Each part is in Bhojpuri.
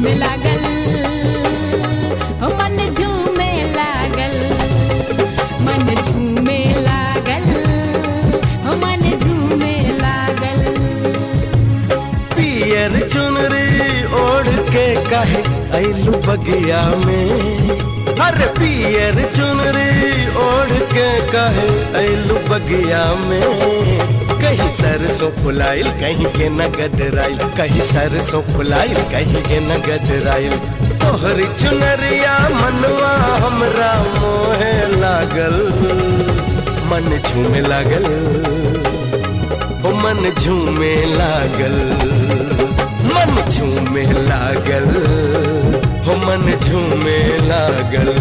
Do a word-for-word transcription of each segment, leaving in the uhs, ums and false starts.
झूमे लागल हो मन झूमे लागल मन झूमे लागल हो मन झूमे लागल। पियर चुनरी ओढ़ के काहे आइलू बगिया में, अरे पियर चुनरी ओढ़ के काहे आइलू बगिया में। कहीं सरसों फुलाइल कहीं के नगद राइल, कहीं सरसों फुलाइल कहीं के नगद राइल। तोहरी चुनरिया मनवा हमरा मोहे लागल मन झूमे लागल ओ मन झूमे लागल मन झूमे लागल हो मन झूमे लागल।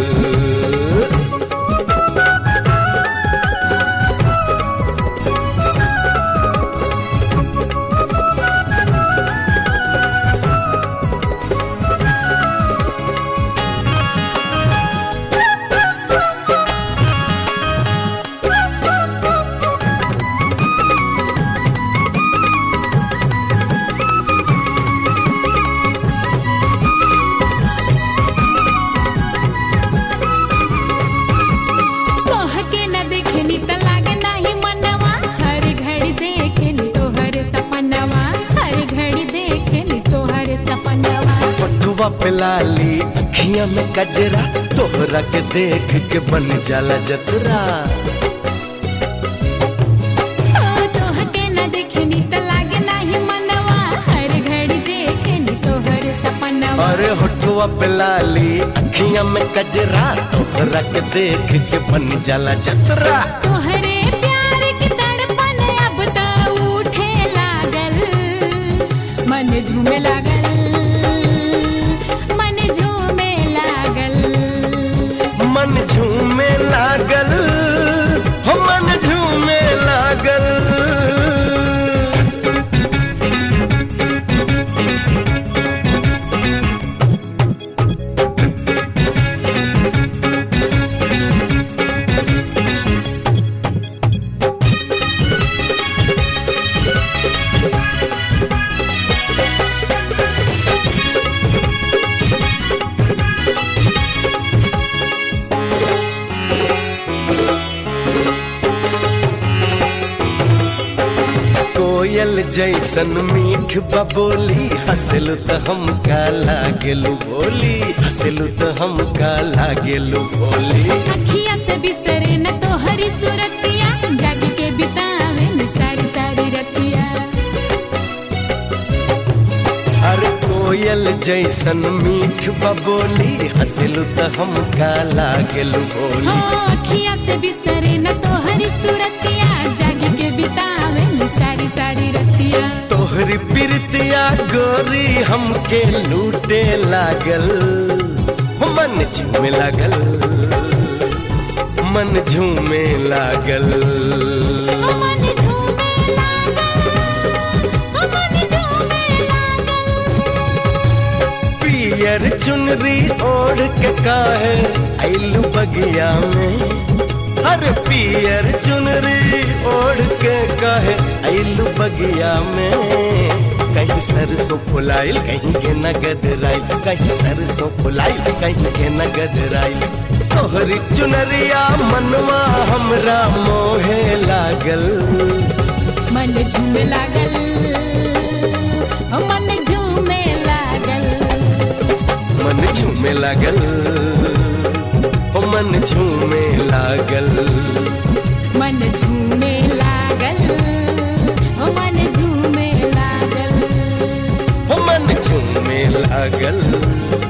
पे लाली अखियां में कजरा तोहरा के देख के बन जाला जतरा। तोहके न देखनी त लागे नाही मनवा हर घड़ी देखनी तोहर सपनवा। अरे होठवा पे लाली अखियां में कजरा तोहरा के देख के बन जाला जतरा। तोहरे प्यार की तड़पन अब तो उठे लागल मन झूमे लागल मन झूमे लागल हो मन झूमे लागल। कोयल जैसन मीठ बबोली हंसलू तो हमका लागेलू भोली, हंसलू तो हमका लागेलू भोली। अखिया से बिसरे न तोहरी सूरतिया जाग के बितावे न सारी सारी रतिया। अरे कोयल जैसन मीठ बबोली हंसलू तो हमका लागेलू भोली। अखिया से बिसरे न तोहरी सूरतिया जाग के बितावे न सारी सारी रतिया। तोहरी प्रीतिया गोरी हमके लूटे लागल मन झूमे लागल मन झूमे लागल मन झूमे लागल मन झूमे लागल। पियर चुनरी ओढ़ के काहे आइलू बगिया में, अरे पियर चुनरी ओढ़ के काहे आइलू बगिया में। कहीं सरसों फुलाइल कहीं के नगद राइल, कहीं सरसों फुलाइल कहीं के नगद राइल। तोहरी चुनरिया मनवा हमरा मोहे लागल मन झूमे लागल मन झूमे लागल मन झूमे लागल ओ मन झूमे लागल मन झूमे लागल ओ मन झूमे लागल ओ मन झूमे लागल।